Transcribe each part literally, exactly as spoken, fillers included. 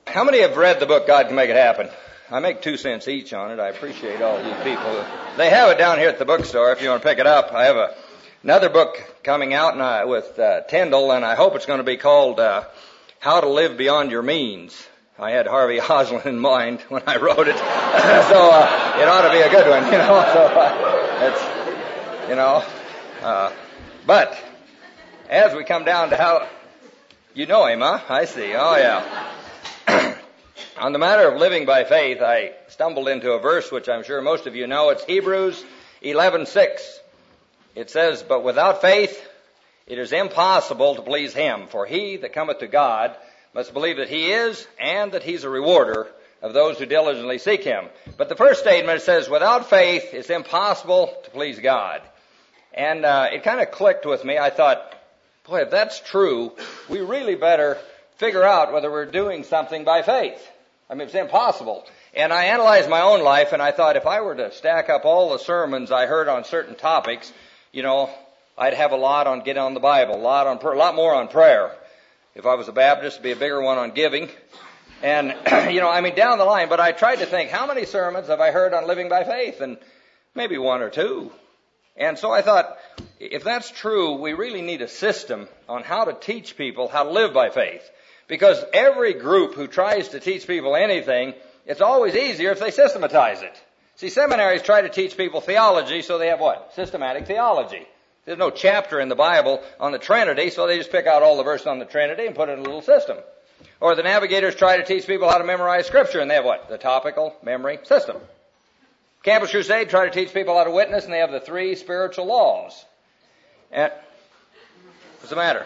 How many have read the book, God Can Make It Happen? I make two cents each on it. I appreciate all you people. They have it down here at the bookstore if you want to pick it up. I have a, another book coming out and I, with uh, Tyndall, and I hope it's going to be called uh, How to Live Beyond Your Means. I had Harvey Osland in mind when I wrote it, so uh, it ought to be a good one, you know. So uh, it's, you know, uh, but as we come down to how, you know him, huh? I see. Oh yeah. On the matter of living by faith, I stumbled into a verse which I'm sure most of you know. It's Hebrews eleven six. It says, "But without faith it is impossible to please him. For he that cometh to God must believe that he is, and that he's a rewarder of those who diligently seek him." But the first statement says, without faith it's impossible to please God. And uh, it kind of clicked with me. I thought, boy, if that's true, we really better figure out whether we're doing something by faith. I mean, it's impossible. And I analyzed my own life, and I thought if I were to stack up all the sermons I heard on certain topics, you know, I'd have a lot on getting on the Bible, a lot on, a lot more on prayer. If I was a Baptist, it'd be a bigger one on giving. And, you know, I mean, down the line. But I tried to think, how many sermons have I heard on living by faith? And maybe one or two. And so I thought, if that's true, we really need a system on how to teach people how to live by faith. Because every group who tries to teach people anything, it's always easier if they systematize it. See, seminaries try to teach people theology, so they have what? Systematic theology. There's no chapter in the Bible on the Trinity, so they just pick out all the verses on the Trinity and put it in a little system. Or the navigators try to teach people how to memorize Scripture, and they have what? The topical memory system. Campus Crusade try to teach people how to witness, and they have the three spiritual laws. And what's the matter?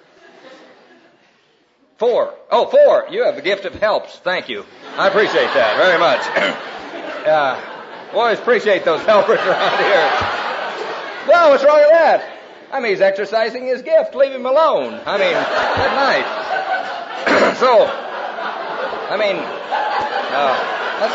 Four. Oh, four. You have the gift of helps. Thank you. I appreciate that very much. uh, boys appreciate those helpers around here. Well, what's wrong with that? I mean, he's exercising his gift. Leave him alone. I mean, good night. So, I mean, uh, that's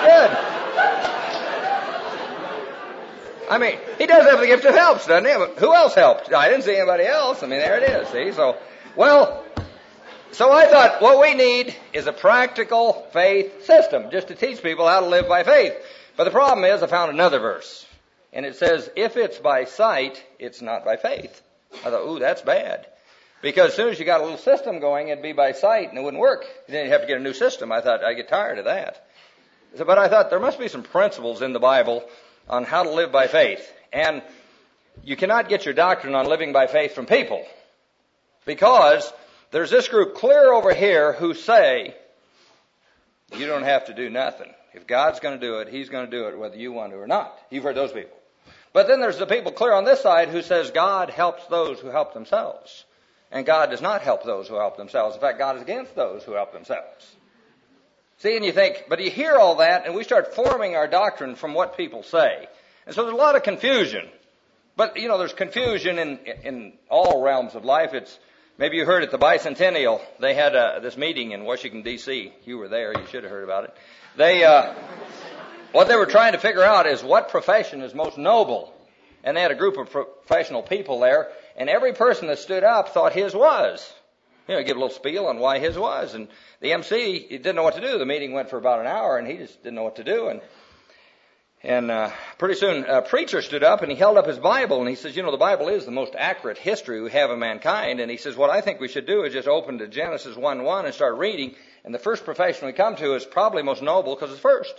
good. I mean, he does have the gift of helps, doesn't he? But who else helped? I didn't see anybody else. I mean, there it is. See, so, well, so I thought what we need is a practical faith system just to teach people how to live by faith. But the problem is I found another verse. And it says, if it's by sight, it's not by faith. I thought, ooh, that's bad. Because as soon as you got a little system going, it'd be by sight and it wouldn't work. Then you'd have to get a new system. I thought, I get tired of that. So, but I thought there must be some principles in the Bible on how to live by faith. And you cannot get your doctrine on living by faith from people. Because there's this group clear over here who say, you don't have to do nothing. If God's going to do it, he's going to do it whether you want to or not. You've heard those people. But then there's the people clear on this side who says God helps those who help themselves. And God does not help those who help themselves. In fact, God is against those who help themselves. See, and you think, but you hear all that, and we start forming our doctrine from what people say. And so there's a lot of confusion. But, you know, there's confusion in, in all realms of life. It's, maybe you heard at the Bicentennial, they had uh, this meeting in Washington, D C You were there. You should have heard about it. They, uh, what they were trying to figure out is what profession is most noble. And they had a group of professional people there, and every person that stood up thought his was. You know, give a little spiel on why his was. And the M C, he didn't know what to do. The meeting went for about an hour, and he just didn't know what to do. And and uh, pretty soon a preacher stood up, and he held up his Bible, and he says, you know, the Bible is the most accurate history we have of mankind. And he says, what I think we should do is just open to Genesis one one and start reading. And the first profession we come to is probably most noble because it's first.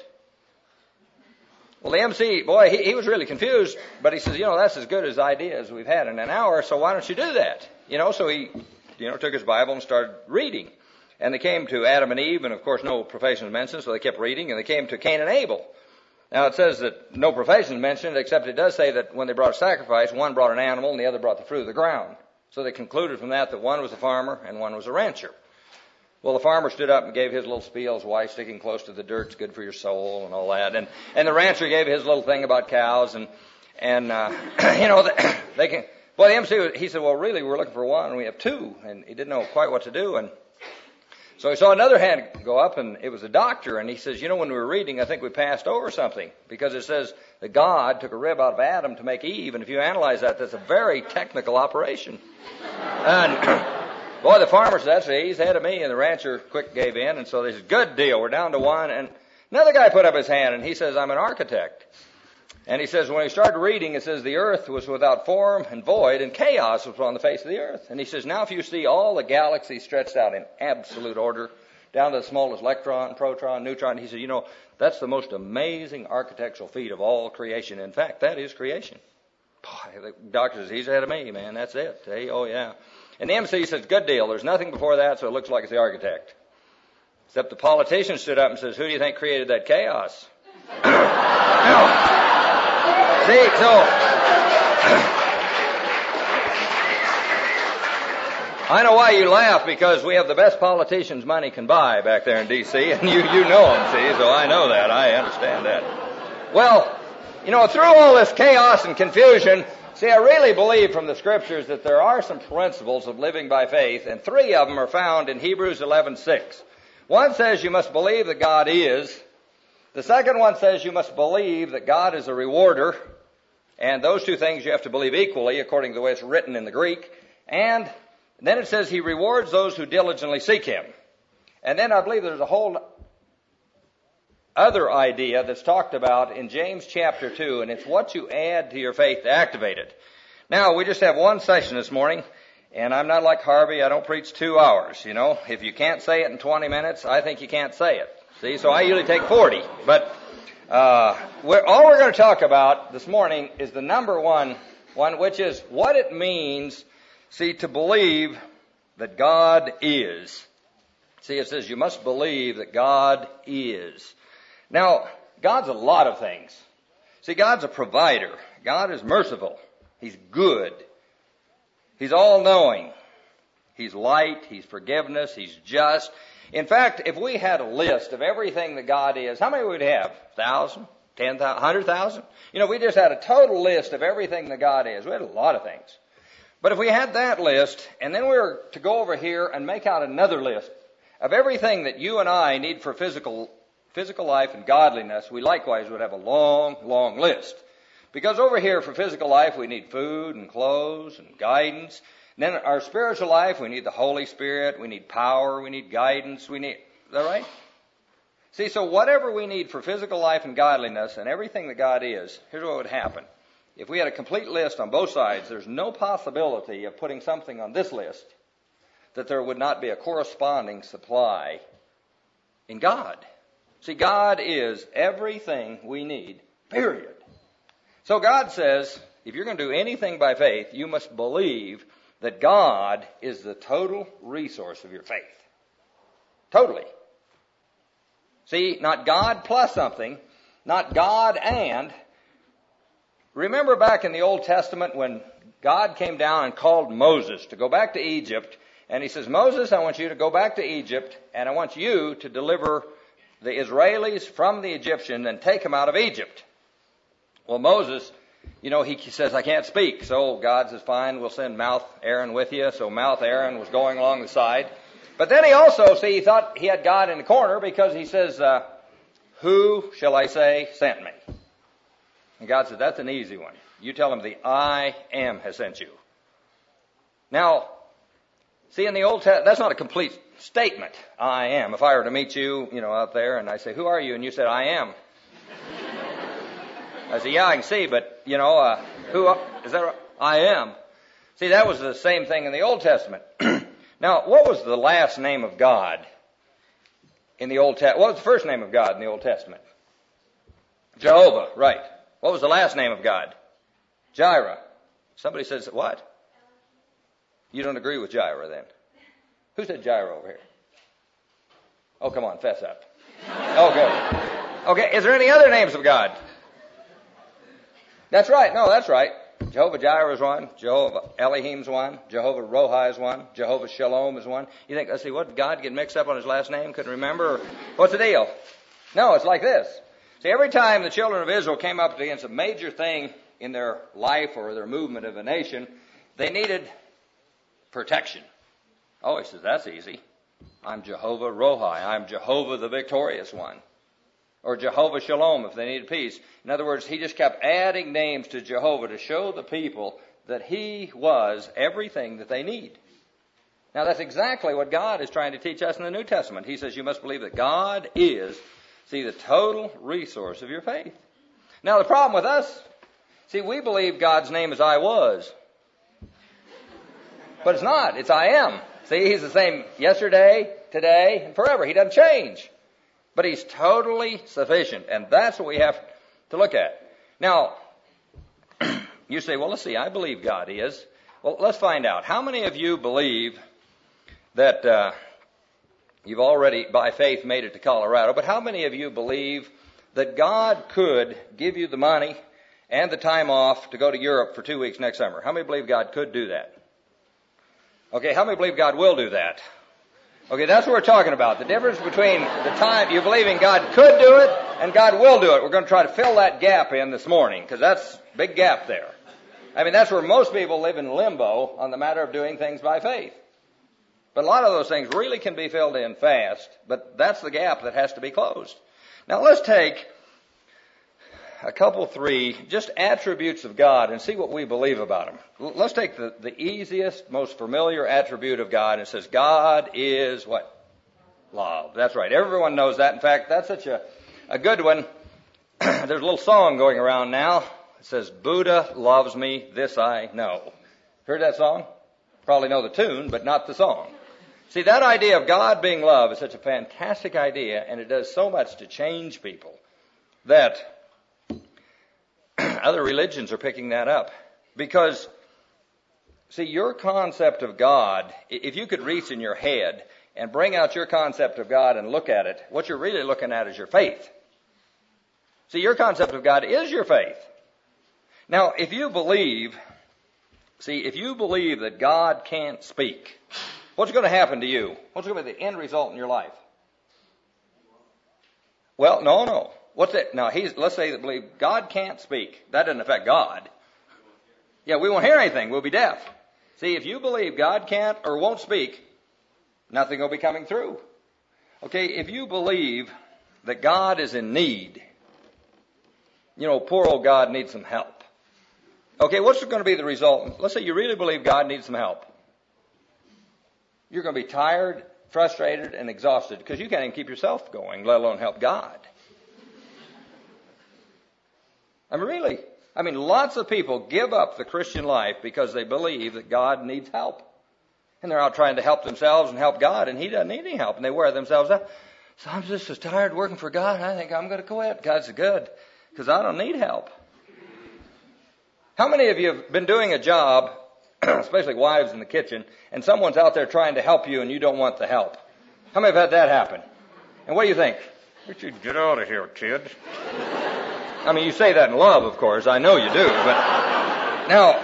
Well, the M C, boy, he, he was really confused, but he says, you know, that's as good as ideas we've had in an hour, so why don't you do that? You know, so he, you know, took his Bible and started reading. And they came to Adam and Eve, and of course no profession is mentioned, so they kept reading, and they came to Cain and Abel. Now it says that no profession is mentioned, except it does say that when they brought a sacrifice, one brought an animal and the other brought the fruit of the ground. So they concluded from that that one was a farmer and one was a rancher. Well, the farmer stood up and gave his little spiels, why sticking close to the dirt's good for your soul and all that. And and the rancher gave his little thing about cows and, and uh, you know, they can, well, the M C, he said, well, really, we're looking for one and we have two. And he didn't know quite what to do. And so he saw another hand go up, and it was a doctor. And he says, you know, when we were reading, I think we passed over something. Because it says that God took a rib out of Adam to make Eve. And if you analyze that, that's a very technical operation. And Boy, the farmer said, that's he's ahead of me, and the rancher quick gave in, and so they said, good deal, we're down to one. And another guy put up his hand, and he says, I'm an architect. And he says, when he started reading, it says the earth was without form and void, and chaos was on the face of the earth. And he says, now if you see all the galaxies stretched out in absolute order, down to the smallest electron, proton, neutron, he said, you know, that's the most amazing architectural feat of all creation. In fact, that is creation. Boy, the doctor says, he's ahead of me, man, that's it. Hey, oh, yeah. And the M C says, good deal, there's nothing before that, so it looks like it's the architect. Except the politician stood up and says, who do you think created that chaos? Now, see, so, I know why you laugh, because we have the best politicians money can buy back there in D C, and you, you know them, see, so I know that, I understand that. Well, you know, through all this chaos and confusion, see, I really believe from the Scriptures that there are some principles of living by faith, and three of them are found in Hebrews eleven six. One says you must believe that God is. The second one says you must believe that God is a rewarder. And those two things you have to believe equally, according to the way it's written in the Greek. And then it says he rewards those who diligently seek him. And then I believe there's a whole other idea that's talked about in James chapter two, and it's what you add to your faith to activate it. Now, we just have one session this morning, and I'm not like Harvey. I don't preach two hours, you know. If you can't say it in twenty minutes, I think you can't say it. See, so I usually take forty. But uh we're, all we're going to talk about this morning is the number one one, which is what it means, see, to believe that God is. See, it says you must believe that God is. Now, God's a lot of things. See, God's a provider. God is merciful. He's good. He's all-knowing. He's light. He's forgiveness. He's just. In fact, if we had a list of everything that God is, how many would we have? Thousand? Ten thousand? Hundred thousand? You know, we just had a total list of everything that God is. We had a lot of things. But if we had that list, and then we were to go over here and make out another list of everything that you and I need for physical physical life and godliness, we likewise would have a long, long list. Because over here for physical life, we need food and clothes and guidance. And then our spiritual life, we need the Holy Spirit, we need power, we need guidance, we need, is that right? See, so whatever we need for physical life and godliness and everything that God is, here's what would happen. If we had a complete list on both sides, there's no possibility of putting something on this list that there would not be a corresponding supply in God. See, God is everything we need, period. So God says, if you're going to do anything by faith, you must believe that God is the total resource of your faith. Totally. See, not God plus something, not God and. Remember back in the Old Testament when God came down and called Moses to go back to Egypt, and he says, Moses, I want you to go back to Egypt, and I want you to deliver the Israelis from the Egyptians and take them out of Egypt. Well, Moses, you know, he says, I can't speak. So God says, fine, we'll send Mouth Aaron with you. So Mouth Aaron was going along the side. But then he also, see, he thought he had God in the corner because he says, uh, who shall I say sent me? And God said, that's an easy one. You tell him the I am has sent you. Now, see, in the Old Testament, that's not a complete statement, I am. If I were to meet you, you know, out there, and I say, who are you? And you said, I am. I said, yeah, I can see, but, you know, uh, who, is that right? I am. See, that was the same thing in the Old Testament. Now, what was the last name of God in the Old Testament? What was the first name of God in the Old Testament? Jehovah, right. What was the last name of God? Jireh. Somebody says, what? You don't agree with Jireh then? Who said Jireh over here? Oh, come on, fess up. Oh, good. Okay, is there any other names of God? That's right. No, that's right. Jehovah Jireh is one. Jehovah Elohim is one. Jehovah Rohi is one. Jehovah Shalom is one. You think, let's see, what, did God get mixed up on his last name? Couldn't remember? Or, what's the deal? No, it's like this. See, every time the children of Israel came up against a major thing in their life or their movement of a nation, they needed protection. Oh, he says, that's easy. I'm Jehovah Rohi. I'm Jehovah the victorious one. Or Jehovah Shalom if they needed peace. In other words, he just kept adding names to Jehovah to show the people that he was everything that they need. Now, that's exactly what God is trying to teach us in the New Testament. He says you must believe that God is, see, the total resource of your faith. Now, the problem with us, see, we believe God's name is I was. But it's not. It's I am. See, He's the same yesterday, today, and forever. He doesn't change. But He's totally sufficient. And that's what we have to look at. Now, you say, well, let's see, I believe God is. Well, let's find out. How many of you believe that uh, you've already, by faith, made it to Colorado, but how many of you believe that God could give you the money and the time off to go to Europe for two weeks next summer? How many believe God could do that? Okay, how many believe God will do that? Okay, that's what we're talking about. The difference between the time you believing God could do it and God will do it. We're going to try to fill that gap in this morning, because that's a big gap there. I mean, that's where most people live in limbo on the matter of doing things by faith. But a lot of those things really can be filled in fast, but that's the gap that has to be closed. Now let's take a couple, three, just attributes of God and see what we believe about them. Let's take the, the easiest, most familiar attribute of God, and it says God is what? Love. That's right. Everyone knows that. In fact, that's such a, a good one. There's a little song going around now. It says, Buddha loves me, this I know. Heard that song? Probably know the tune, but not the song. See, that idea of God being love is such a fantastic idea, and it does so much to change people that other religions are picking that up. Because, see, your concept of God, if you could reach in your head and bring out your concept of God and look at it, what you're really looking at is your faith. See, your concept of God is your faith. Now, if you believe, see, if you believe that God can't speak, what's going to happen to you? What's going to be the end result in your life? Well, no, no. What's it? Now, he's, let's say that believe God can't speak. That doesn't affect God. Yeah, we won't hear anything. We'll be deaf. See, if you believe God can't or won't speak, nothing will be coming through. Okay, if you believe that God is in need, you know, poor old God needs some help. Okay, what's going to be the result? Let's say you really believe God needs some help. You're going to be tired, frustrated, and exhausted because you can't even keep yourself going, let alone help God. I mean, really. I mean, lots of people give up the Christian life because they believe that God needs help. And they're out trying to help themselves and help God, and He doesn't need any help. And they wear themselves out. So I'm just as tired working for God, I think I'm going to quit. God's good because I don't need help. How many of you have been doing a job, especially wives in the kitchen, and someone's out there trying to help you and you don't want the help? How many have had that happen? And what do you think? Richard, get out of here, kid. I mean, you say that in love, of course. I know you do. But now,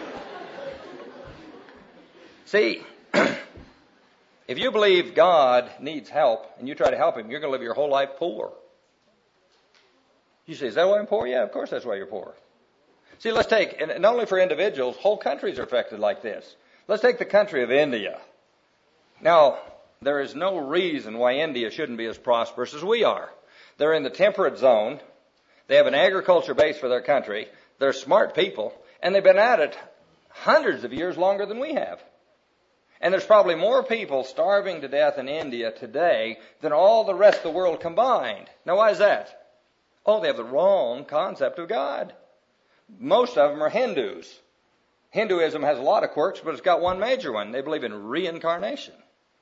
see, if you believe God needs help and you try to help Him, you're going to live your whole life poor. You say, is that why I'm poor? Yeah, of course that's why you're poor. See, let's take, and not only for individuals, whole countries are affected like this. Let's take the country of India. Now, there is no reason why India shouldn't be as prosperous as we are. They're in the temperate zone. They have an agriculture base for their country. They're smart people, and they've been at it hundreds of years longer than we have. And there's probably more people starving to death in India today than all the rest of the world combined. Now, why is that? Oh, they have the wrong concept of God. Most of them are Hindus. Hinduism has a lot of quirks, but it's got one major one. They believe in reincarnation.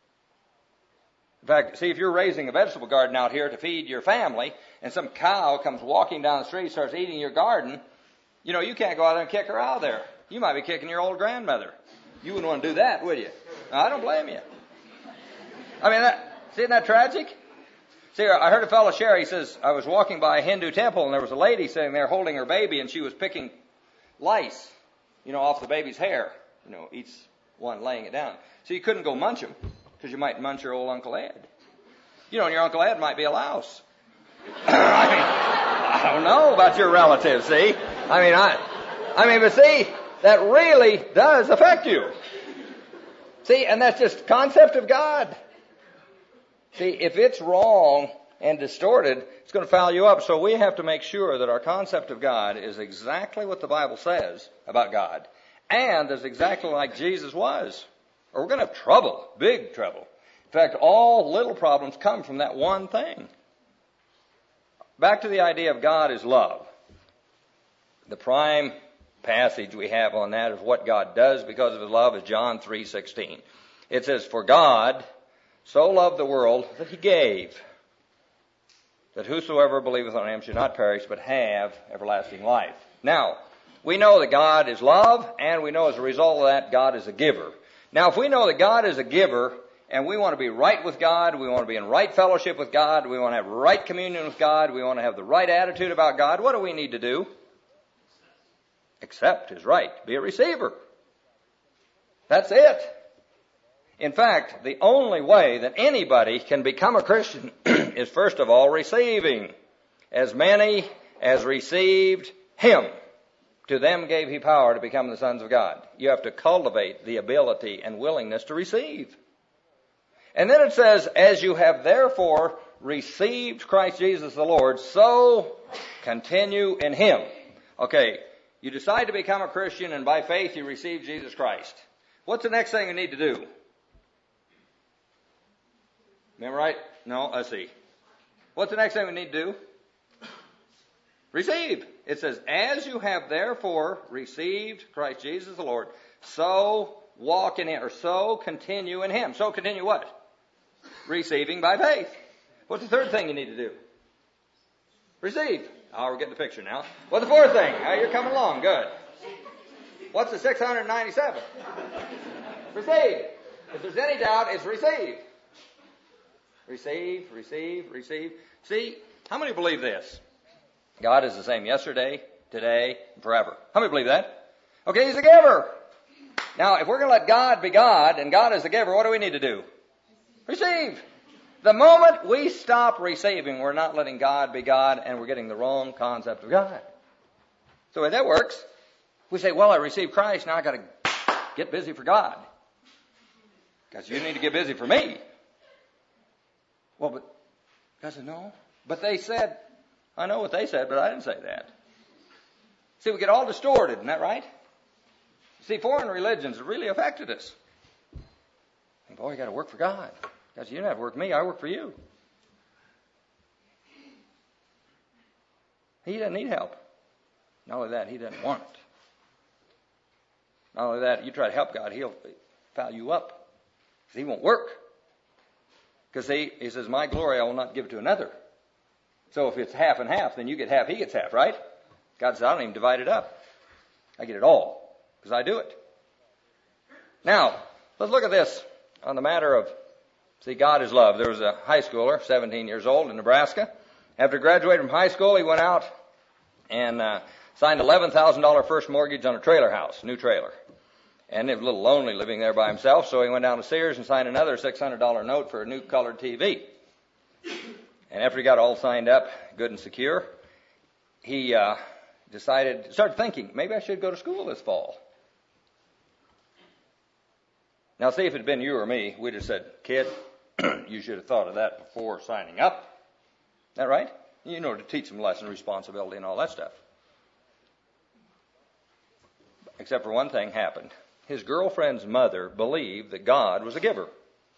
In fact, see, if you're raising a vegetable garden out here to feed your family, and some cow comes walking down the street and starts eating your garden, you know, you can't go out there and kick her out of there. You might be kicking your old grandmother. You wouldn't want to do that, would you? Now, I don't blame you. I mean, that, see, isn't that tragic? See, I heard a fellow share, he says, I was walking by a Hindu temple and there was a lady sitting there holding her baby and she was picking lice, you know, off the baby's hair. You know, each one laying it down. So you couldn't go munch them because you might munch your old Uncle Ed. You know, and your Uncle Ed might be a louse. I mean, I don't know about your relatives, see? I mean, I, I mean, but see, that really does affect you. See, and that's just concept of God. See, if it's wrong and distorted, it's going to foul you up. So we have to make sure that our concept of God is exactly what the Bible says about God. And is exactly like Jesus was. or we're going to have trouble, big trouble. In fact, all little problems come from that one thing. Back to the idea of God is love. The prime passage we have on that is what God does because of his love is John three sixteen. It says, for God so loved the world that he gave, that whosoever believeth on him should not perish but have everlasting life. Now, we know that God is love, and we know as a result of that, God is a giver. Now, if we know that God is a giver, and we want to be right with God, we want to be in right fellowship with God, we want to have right communion with God, we want to have the right attitude about God, what do we need to do? Accept his right. Be a receiver. That's it. In fact, the only way that anybody can become a Christian is first of all receiving. As many as received him, to them gave he power to become the sons of God. You have to cultivate the ability and willingness to receive. And then it says, as you have therefore received Christ Jesus the Lord, so continue in him. Okay, you decide to become a Christian, and by faith you receive Jesus Christ. What's the next thing you need to do? Remember right? No, let's see. What's the next thing we need to do? Receive. It says, as you have therefore received Christ Jesus the Lord, so walk in him, or so continue in him. So continue what? Receiving by faith. What's the third thing you need to do? Receive. Oh, we're getting the picture now. What's the fourth thing? Oh, you're coming along. Good. What's the six hundred ninety-seven? Receive. If there's any doubt, it's receive. Receive, receive, receive. See, how many believe this? God is the same yesterday, today, and forever. How many believe that? Okay, he's a giver. Now, if we're going to let God be God, and God is the giver, what do we need to do? Receive. The moment we stop receiving, we're not letting God be God, and we're getting the wrong concept of God. So the way that works, we say, well, I received Christ, now I got to get busy for God. Because you need to get busy for me. Well, but God said, no. But they said, I know what they said, but I didn't say that. See, we get all distorted, isn't that right? See, foreign religions have really affected us. And boy, you got to work for God. Because you don't have to work for me, I work for you. He doesn't need help. Not only that, he doesn't want it. Not only that, you try to help God, he'll foul you up. Because he won't work. Because he, he says, my glory I will not give to another. So if it's half and half, then you get half, he gets half, right? God says, I don't even divide it up. I get it all. Because I do it. Now, let's look at this on the matter of, see, God is love. There was a high schooler, seventeen years old, in Nebraska. After graduating from high school, he went out and uh, signed eleven thousand dollars first mortgage on a trailer house, new trailer. And he was a little lonely living there by himself, so he went down to Sears and signed another six hundred dollars note for a new colored T V. And after he got all signed up, good and secure, he uh, decided, started thinking, maybe I should go to school this fall. Now, see, if it had been you or me, we'd have said, kid, you should have thought of that before signing up. Isn't that right? You know, to teach them lesson, responsibility, and all that stuff. Except for one thing happened. His girlfriend's mother believed that God was a giver.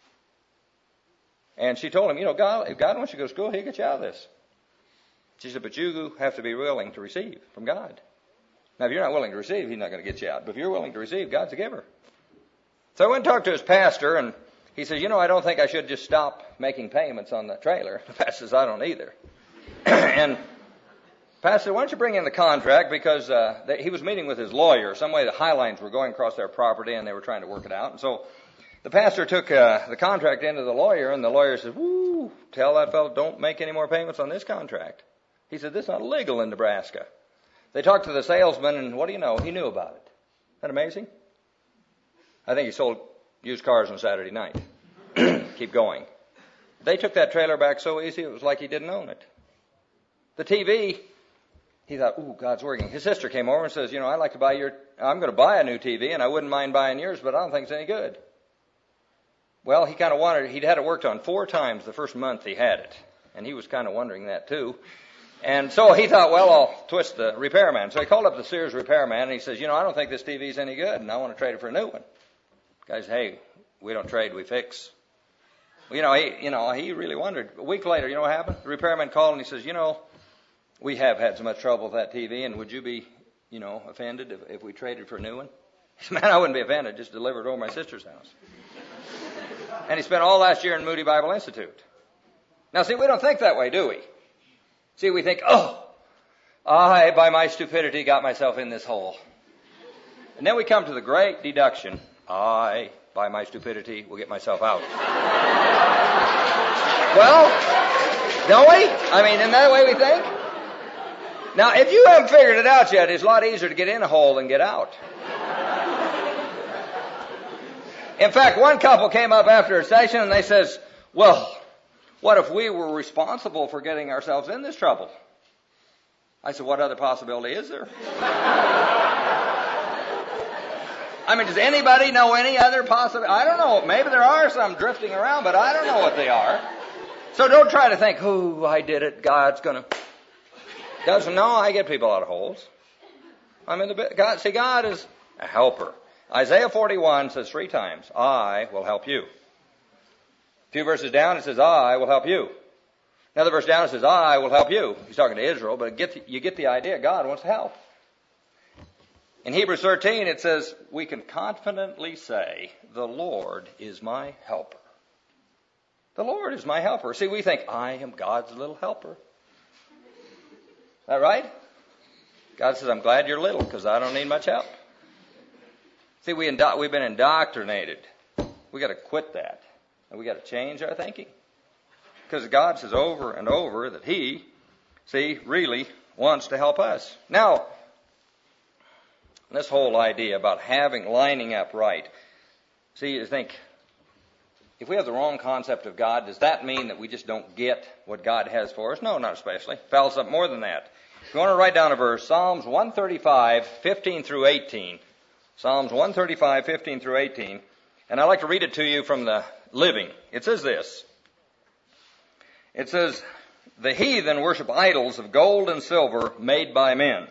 And she told him, you know, God, if God wants you to go to school, he'll get you out of this. She said, but you have to be willing to receive from God. Now, if you're not willing to receive, he's not going to get you out. But if you're willing to receive, God's a giver. So I went and talked to his pastor, and he says, you know, I don't think I should just stop making payments on the trailer. The pastor says, I don't either. And Pastor, why don't you bring in the contract, because uh, they, he was meeting with his lawyer. Some way the high lines were going across their property, and they were trying to work it out. And so the pastor took uh, the contract into the lawyer, and the lawyer said, woo, tell that fellow don't make any more payments on this contract. He said, this is not illegal in Nebraska. They talked to the salesman, and what do you know? He knew about it. Isn't that amazing? I think he sold used cars on Saturday night. Keep going. They took that trailer back so easy, it was like he didn't own it. The T V, he thought, ooh, God's working. His sister came over and says, you know, I'd like to buy your, I'm going to buy a new T V, and I wouldn't mind buying yours, but I don't think it's any good. Well, he kind of wanted, he'd had it worked on four times the first month he had it. And he was kind of wondering that too. And so he thought, well, I'll twist the repairman. So he called up the Sears repairman, and he says, you know, I don't think this T V's any good, and I want to trade it for a new one. The guy says, hey, we don't trade, we fix. You know, he, you know, he really wondered. A week later, you know what happened? The repairman called and he says, you know, we have had so much trouble with that T V, and would you be, you know, offended if, if we traded for a new one? He said, man, I wouldn't be offended. Just deliver it over my sister's house. And he spent all last year in Moody Bible Institute. Now, see, we don't think that way, do we? See, we think, oh, I, by my stupidity, got myself in this hole. And then we come to the great deduction. I, by my stupidity, will get myself out. Well, don't we? I mean, isn't that the way we think? Now, if you haven't figured it out yet, it's a lot easier to get in a hole than get out. In fact, one couple came up after a session and they says, well, what if we were responsible for getting ourselves in this trouble? I said, what other possibility is there? I mean, does anybody know any other possibility? I don't know. Maybe there are some drifting around, but I don't know what they are. So don't try to think, oh, I did it. God's going to. Doesn't know. I get people out of holes. I mean, the, God, see, God is a helper. Isaiah forty-one says three times, I will help you. A few verses down, it says, I will help you. Another verse down, it says, I will help you. He's talking to Israel, but get the, you get the idea. God wants to help. In Hebrews thirteen, it says, we can confidently say, the Lord is my helper. The Lord is my helper. See, we think, I am God's little helper. Is that right? God says, I'm glad you're little because I don't need much help. See, we indo- we've been indoctrinated. We got to quit that. And we got to change our thinking. Because God says over and over that He, see, really wants to help us. Now, this whole idea about having, lining up right. See, you think, if we have the wrong concept of God, does that mean that we just don't get what God has for us? No, not especially. It follows up more than that. If you want to write down a verse, Psalms one thirty-five, fifteen through eighteen. Psalms one thirty-five, fifteen through eighteen. And I'd like to read it to you from the Living. It says this. It says, the heathen worship idols of gold and silver made by men.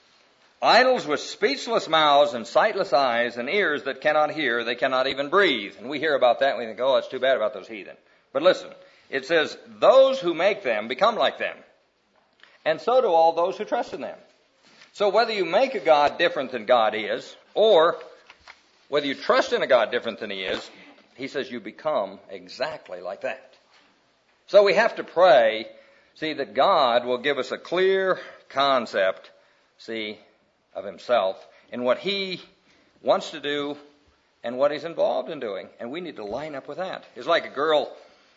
Idols with speechless mouths and sightless eyes and ears that cannot hear, they cannot even breathe. And we hear about that and we think, oh, that's too bad about those heathen. But listen, it says, those who make them become like them. And so do all those who trust in them. So whether you make a God different than God is, or whether you trust in a God different than He is, He says you become exactly like that. So we have to pray, see, that God will give us a clear concept, see, of Himself and what He wants to do and what He's involved in doing. And we need to line up with that. It's like a girl,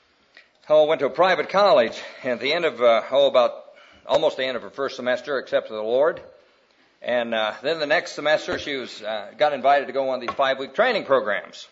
oh, went to a private college, and at the end of, uh, oh, about almost the end of her first semester, accepted the Lord. And uh, then the next semester, she was uh, got invited to go on one of these five-week training programs.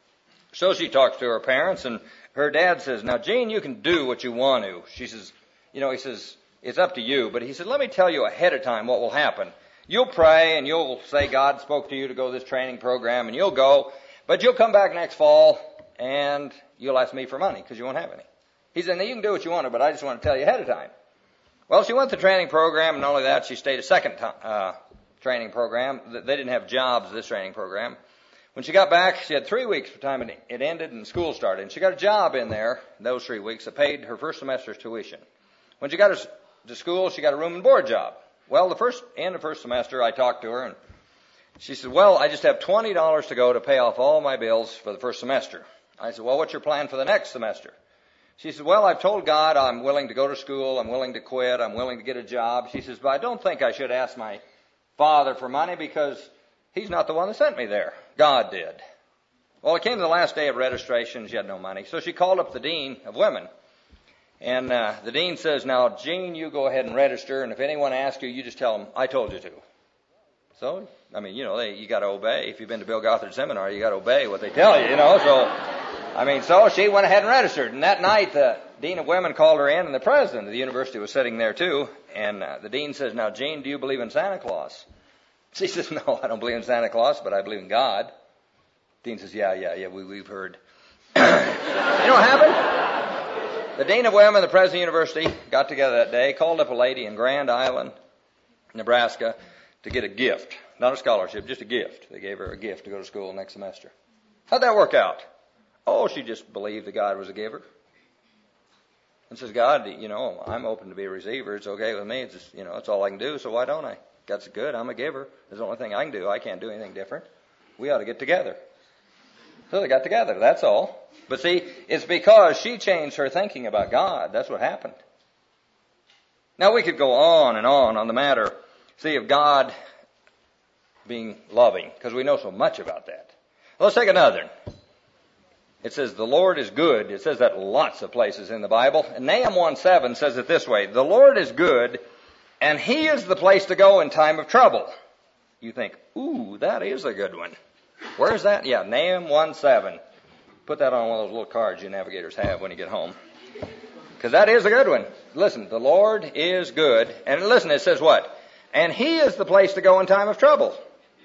So she talks to her parents, and her dad says, now, Jean, you can do what you want to. She says, you know, he says, it's up to you. But he said, let me tell you ahead of time what will happen. You'll pray, and you'll say God spoke to you to go to this training program, and you'll go. But you'll come back next fall, and you'll ask me for money because you won't have any. He said, now, you can do what you want to, but I just want to tell you ahead of time. Well, she went to the training program, and not only that, she stayed a second time, uh, training program. They didn't have jobs at this training program. When she got back, she had three weeks by the time it ended and school started. And she got a job in there, those three weeks, that paid her first semester's tuition. When she got to school, she got a room and board job. Well, the first end of first semester, I talked to her, and she said, well, I just have twenty dollars to go to pay off all my bills for the first semester. I said, well, what's your plan for the next semester? She said, well, I've told God I'm willing to go to school, I'm willing to quit, I'm willing to get a job. She says, but I don't think I should ask my father for money because He's not the one that sent me there. God did. Well, it came to the last day of registration. She had no money. So she called up the dean of women. And uh, the dean says, now, Jean, you go ahead and register, and if anyone asks you, you just tell them, I told you to. So, I mean, you know, they, you got to obey. If you've been to Bill Gothard Seminar, you got to obey what they tell you, you know. So, I mean, so she went ahead and registered. And that night, the dean of women called her in, and the president of the university was sitting there, too. And uh, the dean says, now, Jean, do you believe in Santa Claus? She says, no, I don't believe in Santa Claus, but I believe in God. The dean says, yeah, yeah, yeah, we, we've heard. You know what happened? The dean of women, the president of the university, got together that day, called up a lady in Grand Island, Nebraska, to get a gift. Not a scholarship, just a gift. They gave her a gift to go to school next semester. How'd that work out? Oh, she just believed that God was a giver. And says, God, you know, I'm open to be a receiver. It's okay with me. It's just, you know, it's all I can do, so why don't I? That's good. I'm a giver. It's the only thing I can do. I can't do anything different. We ought to get together. So they got together. That's all. But see, it's because she changed her thinking about God. That's what happened. Now, we could go on and on on the matter, see, of God being loving, because we know so much about that. Let's take another. It says, the Lord is good. It says that lots of places in the Bible. And Nahum one seven says it this way, the Lord is good, and He is the place to go in time of trouble. You think, ooh, that is a good one. Where is that? Yeah, Nahum one seven. Put that on one of those little cards you navigators have when you get home. Because that is a good one. Listen, the Lord is good. And listen, it says what? And He is the place to go in time of trouble.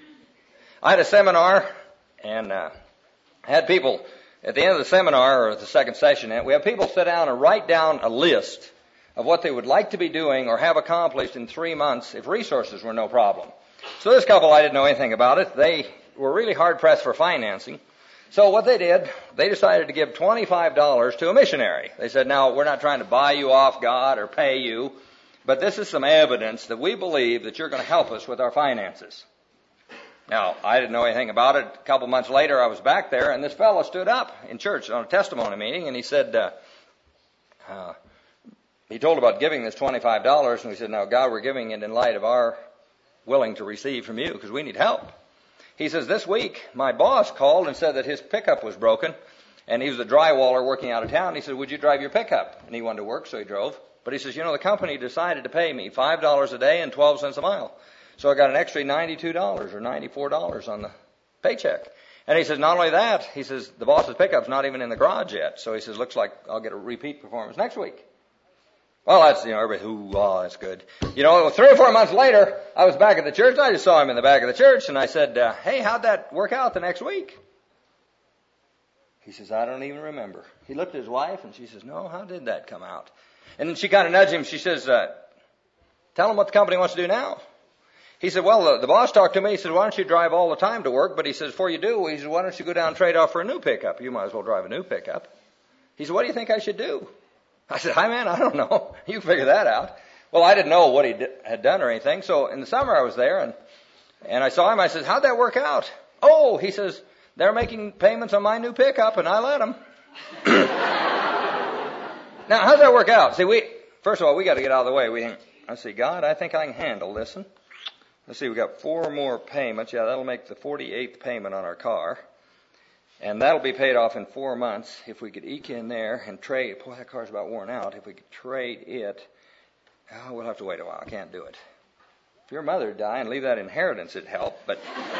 I had a seminar, and uh, had people, at the end of the seminar, or the second session, we have people sit down and write down a list of what they would like to be doing or have accomplished in three months if resources were no problem. So this couple, I didn't know anything about it. They were really hard-pressed for financing. So what they did, they decided to give twenty-five dollars to a missionary. They said, now, we're not trying to buy you off God or pay you, but this is some evidence that we believe that you're going to help us with our finances. Now, I didn't know anything about it. A couple months later, I was back there, and this fellow stood up in church on a testimony meeting, and he said, uh, uh, he told about giving this twenty-five dollars, and we said, now, God, we're giving it in light of our willing to receive from you, because we need help. He says, this week, my boss called and said that his pickup was broken, and he was a drywaller working out of town. He said, would you drive your pickup? And he wanted to work, so he drove. But he says, you know, the company decided to pay me five dollars a day and twelve cents a mile. So I got an extra ninety-two dollars or ninety-four dollars on the paycheck. And he says, not only that, he says, the boss's pickup's not even in the garage yet. So he says, looks like I'll get a repeat performance next week. Well, that's, you know, everybody, ooh, oh, that's good. You know, three or four months later, I was back at the church. I just saw him in the back of the church, and I said, uh, hey, how'd that work out the next week? He says, I don't even remember. He looked at his wife, and she says, no, how did that come out? And then she kind of nudged him. She says, uh, tell him what the company wants to do now. He said, well, the, the boss talked to me. He said, why don't you drive all the time to work? But he says, before you do, he said, why don't you go down and trade off for a new pickup? You might as well drive a new pickup. He said, what do you think I should do? I said, hi, man, I don't know. You figure that out. Well, I didn't know what he did, had done or anything. So in the summer I was there, and and I saw him. I said, how'd that work out? Oh, he says, they're making payments on my new pickup, and I let them. Now, how'd that work out? See, we first of all, we got to get out of the way. We think, I see, God, I think I can handle this one. Let's see, we got four more payments. Yeah, that'll make the forty-eighth payment on our car. And that'll be paid off in four months. If we could eke in there and trade, boy, that car's about worn out. If we could trade it, oh, we'll have to wait a while. I can't do it. If your mother died and leave that inheritance, it'd help. But,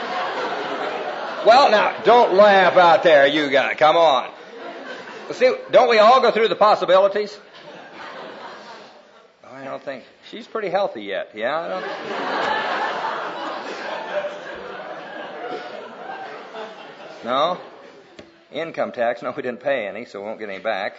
well, now, don't laugh out there, you guys. Come on. See, don't we all go through the possibilities? Oh, I don't think, she's pretty healthy yet. Yeah, I don't. No? Income tax, no, we didn't pay any, so we won't get any back.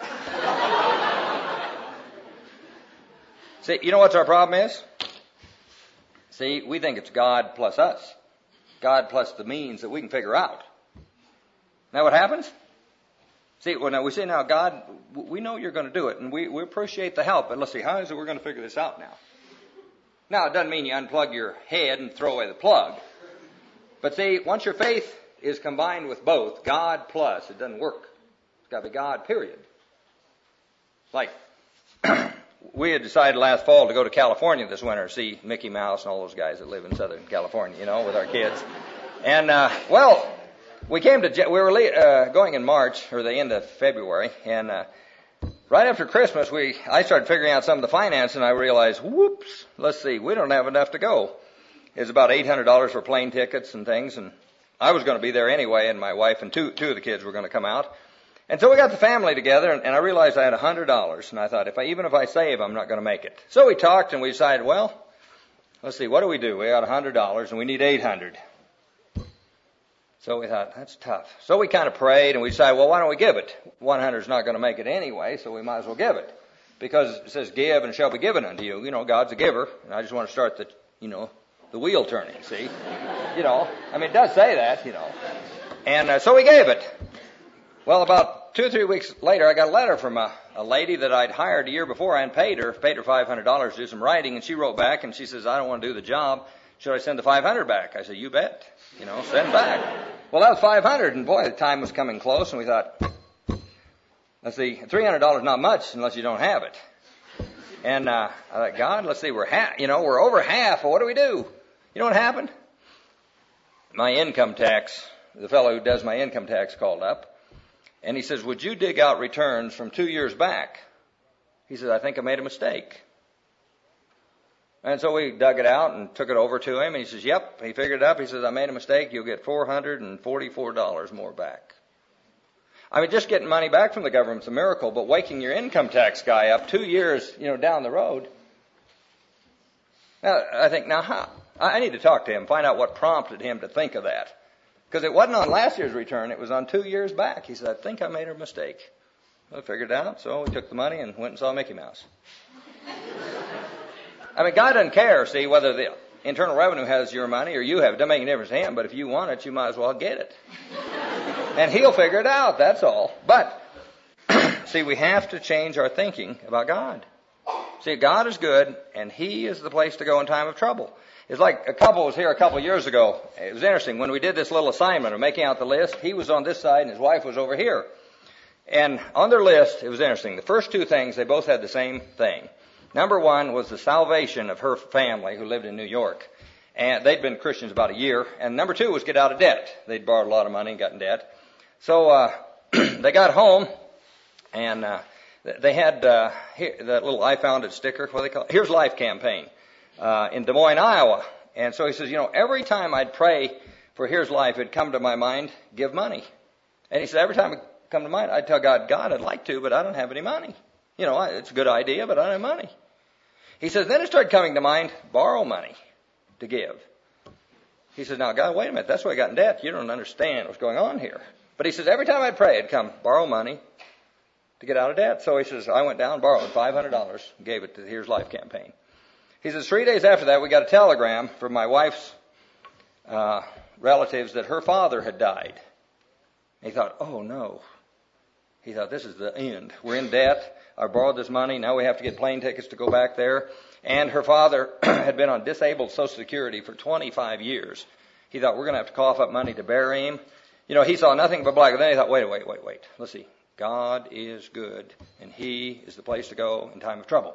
See, you know what our problem is? See, we think it's God plus us. God plus the means that we can figure out. Now what happens? See, well, now we say, now, God, we know you're going to do it, and we, we appreciate the help, but let's see, how is it we're going to figure this out now? Now, it doesn't mean you unplug your head and throw away the plug. But see, once your faith is combined with both, God plus, it doesn't work. It's got to be God, period. Like, we had decided last fall to go to California this winter, see Mickey Mouse and all those guys that live in Southern California, you know, with our kids. And, uh, well, we came to, we were uh, going in March, or the end of February, and uh, right after Christmas, we I started figuring out some of the finance, and I realized, whoops, let's see, we don't have enough to go. It's about eight hundred dollars for plane tickets and things, and I was going to be there anyway, and my wife and two two of the kids were going to come out. And so we got the family together, and, and I realized I had one hundred dollars. And I thought, if I, even if I save, I'm not going to make it. So we talked, and we decided, well, let's see, what do we do? We got one hundred dollars, and we need eight hundred dollars. So we thought, that's tough. So we kind of prayed, and we decided, well, why don't we give it? one hundred is not going to make it anyway, so we might as well give it. Because it says, give and it shall be given unto you. You know, God's a giver, and I just want to start the, you know, the wheel turning, see? You know, I mean, it does say that, you know. And uh, so we gave it. Well, about two or three weeks later, I got a letter from a, a lady that I'd hired a year before. I hadn't paid her, paid her five hundred dollars to do some writing, and she wrote back, and she says, I don't want to do the job. Should I send the five hundred dollars back? I said, you bet. You know, send back. Well, that was five hundred dollars, and boy, the time was coming close, and we thought, let's see, three hundred dollars is not much unless you don't have it. And uh, I thought, God, let's see, we're half, you know, we're over half, but what do we do? You know what happened? My income tax, the fellow who does my income tax called up, and he says, would you dig out returns from two years back? He says, I think I made a mistake. And so we dug it out and took it over to him, and he says, yep, he figured it up. He says, I made a mistake. You'll get four hundred forty-four dollars more back. I mean, just getting money back from the government's a miracle, but waking your income tax guy up two years, you know, down the road. Now, I think, now how? I need to talk to him, find out what prompted him to think of that. Because it wasn't on last year's return, it was on two years back. He said, I think I made a mistake. Well, I figured it out, so we took the money and went and saw Mickey Mouse. I mean, God doesn't care, see, whether the Internal Revenue has your money or you have it. It doesn't make any difference to him, but if you want it, you might as well get it. And he'll figure it out, that's all. But, see, we have to change our thinking about God. See, God is good, and He is the place to go in time of trouble. It's like a couple was here a couple of years ago. It was interesting. When we did this little assignment of making out the list, he was on this side and his wife was over here. And on their list, it was interesting. The first two things, they both had the same thing. Number one was the salvation of her family who lived in New York. And they'd been Christians about a year. And number two was get out of debt. They'd borrowed a lot of money and got in debt. So uh they got home, and uh they had uh here, that little I Found It sticker, what do they call it? Here's Life campaign. Uh, in Des Moines, Iowa. And so he says, you know, every time I'd pray for Here's Life, it'd come to my mind, give money. And he said, every time it come to mind, I'd tell God, God, I'd like to, but I don't have any money. You know, it's a good idea, but I don't have money. He says, then it started coming to mind, borrow money to give. He says, now, God, wait a minute, that's why I got in debt. You don't understand what's going on here. But he says, every time I'd pray, it'd come, borrow money to get out of debt. So he says, I went down and borrowed five hundred dollars and gave it to the Here's Life campaign. He says, three days after that, we got a telegram from my wife's uh, relatives that her father had died. And he thought, oh, no. He thought, this is the end. We're in debt. I borrowed this money. Now we have to get plane tickets to go back there. And her father had been on disabled Social Security for twenty-five years. He thought, we're going to have to cough up money to bury him. You know, he saw nothing but black. And then he thought, wait, wait, wait, wait. Let's see. God is good, and He is the place to go in time of trouble.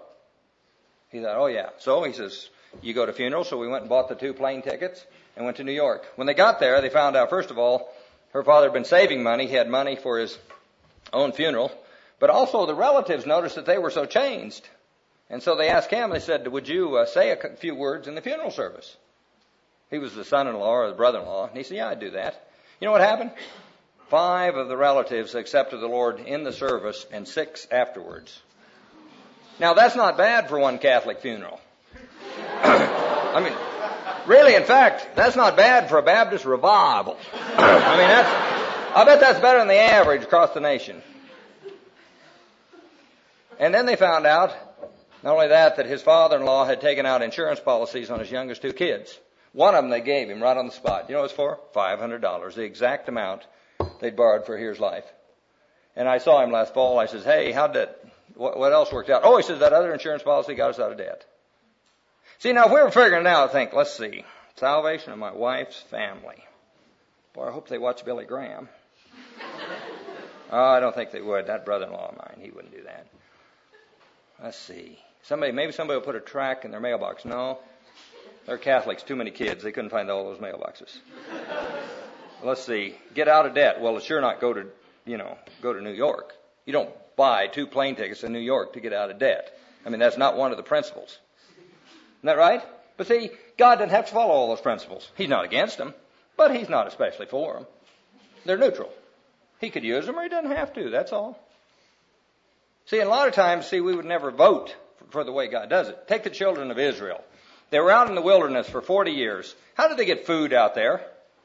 He thought, oh, yeah. So he says, you go to funerals. So we went and bought the two plane tickets and went to New York. When they got there, they found out, first of all, her father had been saving money. He had money for his own funeral. But also the relatives noticed that they were so changed. And so they asked him, they said, would you uh, say a few words in the funeral service? He was the son-in-law or the brother-in-law. And he said, yeah, I'd do that. You know what happened? Five of the relatives accepted the Lord in the service and six afterwards. Now, that's not bad for one Catholic funeral. I mean, really, in fact, that's not bad for a Baptist revival. I mean, that's, I bet that's better than the average across the nation. And then they found out, not only that, that his father-in-law had taken out insurance policies on his youngest two kids. One of them they gave him right on the spot. You know what it was for? five hundred dollars, the exact amount they'd borrowed for Here's Life. And I saw him last fall. I says, hey, how'd that... What, what else worked out? Oh, he says, that other insurance policy got us out of debt. See, now, if we were figuring it out, I think, let's see. Salvation of my wife's family. Boy, I hope they watch Billy Graham. Oh, I don't think they would. That brother-in-law of mine, he wouldn't do that. Let's see. Somebody, maybe somebody will put a tract in their mailbox. No, they're Catholics, too many kids. They couldn't find all those mailboxes. Let's see. Get out of debt. Well, it's sure not go to, you know, go to New York. You don't buy two plane tickets to New York to get out of debt. I mean, that's not one of the principles. Isn't that right? But see, God doesn't have to follow all those principles. He's not against them, but He's not especially for them. They're neutral. He could use them or He doesn't have to. That's all. See, and a lot of times, see, we would never vote for the way God does it. Take the children of Israel. They were out in the wilderness for forty years. How did they get food out there?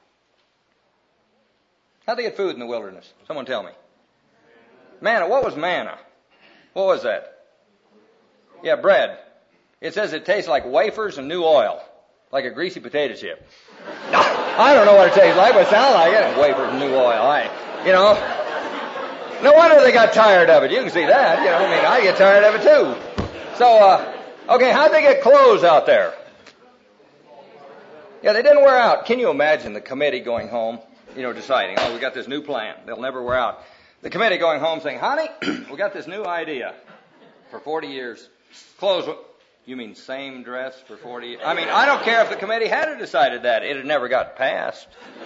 How did they get food in the wilderness? Someone tell me. Manna. What was manna? What was that? Yeah, bread. It says it tastes like wafers and new oil, like a greasy potato chip. I don't know what it tastes like, but it sounds like it. Wafers and new oil. I, you know. No wonder they got tired of it. You can see that. You know, I mean, I get tired of it too. So, uh, okay, how'd they get clothes out there? Yeah, they didn't wear out. Can you imagine the committee going home, you know, deciding, oh, we got this new plan. They'll never wear out. The committee going home saying, honey, we got this new idea for forty years. Clothes, you mean same dress for forty years? I mean, I don't care if the committee had decided that. It had never got passed.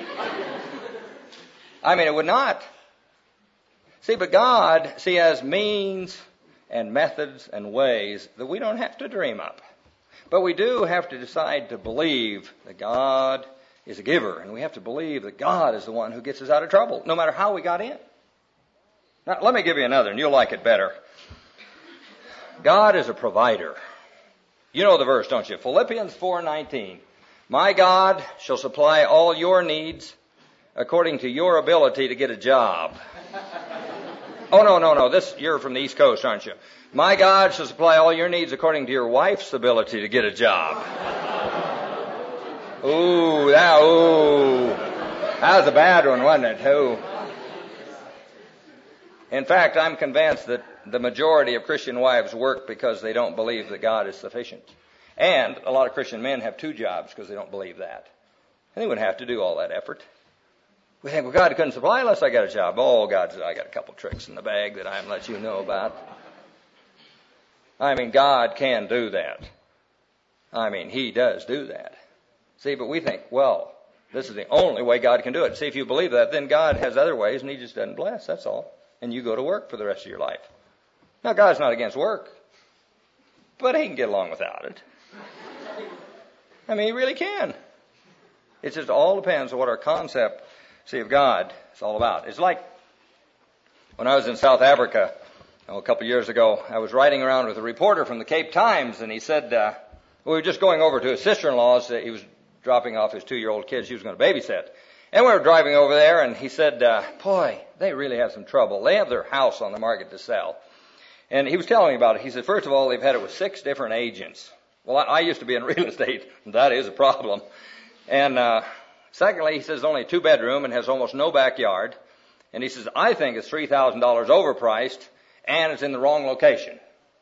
I mean, it would not. See, but God, see, has means and methods and ways that we don't have to dream up. But we do have to decide to believe that God is a giver, and we have to believe that God is the one who gets us out of trouble, no matter how we got in. Now, let me give you another, and you'll like it better. God is a provider. You know the verse, don't you? Philippians four nineteen. My God shall supply all your needs according to your ability to get a job. Oh, no, no, no. This, you're from the East Coast, aren't you? My God shall supply all your needs according to your wife's ability to get a job. Ooh, that, ooh. That was a bad one, wasn't it? Ooh. In fact, I'm convinced that the majority of Christian wives work because they don't believe that God is sufficient. And a lot of Christian men have two jobs because they don't believe that. And they wouldn't have to do all that effort. We think, well, God couldn't supply unless I got a job. Oh, God said, I got a couple tricks in the bag that I haven't let you know about. I mean, God can do that. I mean, He does do that. See, but we think, well, this is the only way God can do it. See, if you believe that, then God has other ways and He just doesn't bless, that's all. And you go to work for the rest of your life. Now, God's not against work, but He can get along without it. I mean, He really can. It just all depends on what our concept, see, of God is all about. It's like when I was in South Africa oh, a couple of years ago, I was riding around with a reporter from the Cape Times, and he said, uh, we were just going over to his sister-in-law's. He was dropping off his two-year-old kid she was going to babysit. And we were driving over there, and he said, uh, boy, they really have some trouble. They have their house on the market to sell. And he was telling me about it. He said, first of all, they've had it with six different agents. Well, I, I used to be in real estate, and that is a problem. And uh, secondly, he says it's only a two-bedroom and has almost no backyard. And he says, I think it's three thousand dollars overpriced, and it's in the wrong location.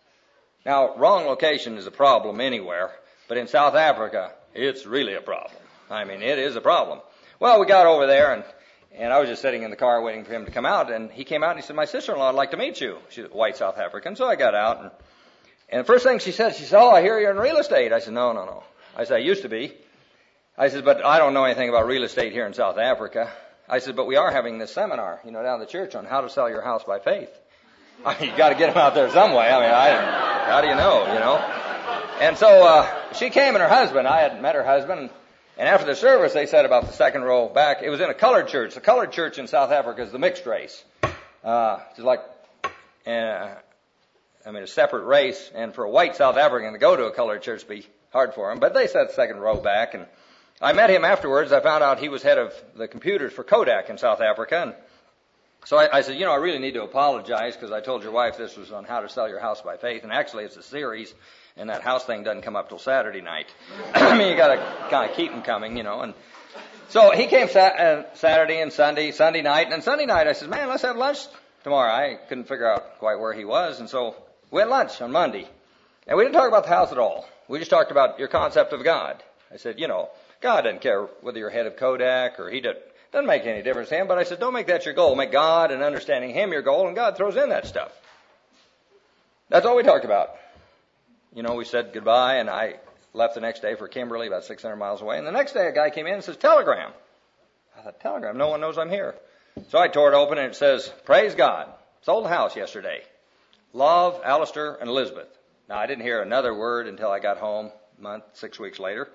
Now, wrong location is a problem anywhere, but in South Africa, it's really a problem. I mean, it is a problem. Well, we got over there, and, and I was just sitting in the car waiting for him to come out, and he came out and he said, my sister-in-law would like to meet you. She's a white South African, so I got out, and, and the first thing she said, she said, oh, I hear you're in real estate. I said, no, no, no. I said, I used to be. I said, but I don't know anything about real estate here in South Africa. I said, but we are having this seminar, you know, down at the church on how to sell your house by faith. I mean, you got to get them out there some way. I mean, I, how do you know, you know? And so uh, she came and her husband. I hadn't met her husband. And after the service, they said about the second row back, it was in a colored church. The colored church in South Africa is the mixed race. Uh, it's like, uh, I mean, a separate race. And for a white South African to go to a colored church would be hard for him. But they said second row back. And I met him afterwards. I found out he was head of the computers for Kodak in South Africa. And so I, I said, you know, I really need to apologize because I told your wife this was on how to sell your house by faith. And actually, it's a series. And that house thing doesn't come up till Saturday night. I mean, you got to kind of keep them coming, you know. And so he came sa- uh, Saturday and Sunday, Sunday night. And Sunday night, I said, man, let's have lunch tomorrow. I couldn't figure out quite where he was. And so we had lunch on Monday. And we didn't talk about the house at all. We just talked about your concept of God. I said, you know, God doesn't care whether you're head of Kodak or he doesn't, doesn't make any difference to him. But I said, don't make that your goal. Make God and understanding Him your goal. And God throws in that stuff. That's all we talked about. You know, we said goodbye, and I left the next day for Kimberly, about six hundred miles away. And the next day, a guy came in and says, telegram. I thought, telegram? No one knows I'm here. So I tore it open, and it says, praise God. Sold the house yesterday. Love, Alistair, and Elizabeth. Now, I didn't hear another word until I got home a month, six weeks later.